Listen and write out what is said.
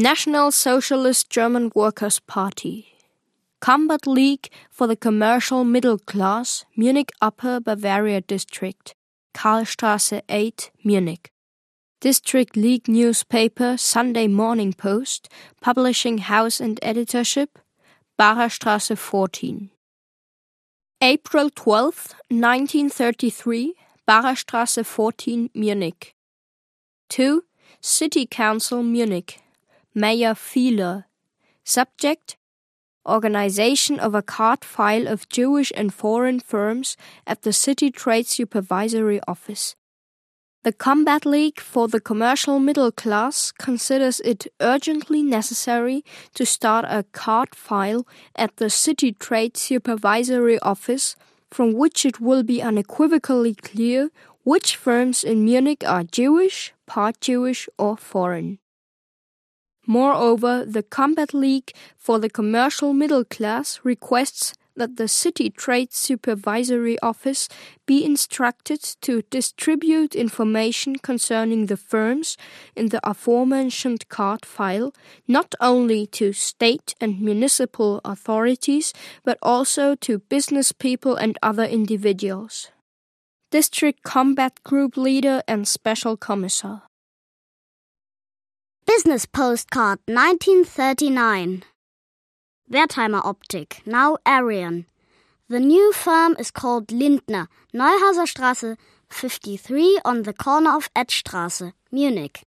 National Socialist German Workers' Party. Combat League for the Commercial Middle Class, Munich Upper Bavaria District, Karlstraße 8, Munich. District League newspaper Sunday Morning Post, publishing house and editorship, Bacherstraße 14. April 12, 1933, Bacherstraße 14, Munich. 2. City Council Munich, Mayor Fieler. Subject: Organization of a card file of Jewish and foreign firms at the City Trade Supervisory Office. The Combat League for the Commercial Middle Class considers it urgently necessary to start a card file at the City Trade Supervisory Office from which it will be unequivocally clear which firms in Munich are Jewish, part Jewish, or foreign. Moreover, the Combat League for the Commercial Middle Class requests that the City Trade Supervisory Office be instructed to distribute information concerning the firms in the aforementioned card file not only to state and municipal authorities but also to business people and other individuals. District Combat Group Leader and Special Commissar. Business Postcard 1939. Wertheimer Optik, now Arion. The new firm is called Lindner, Neuhauser Straße 53 on the corner of Edstraße, Munich.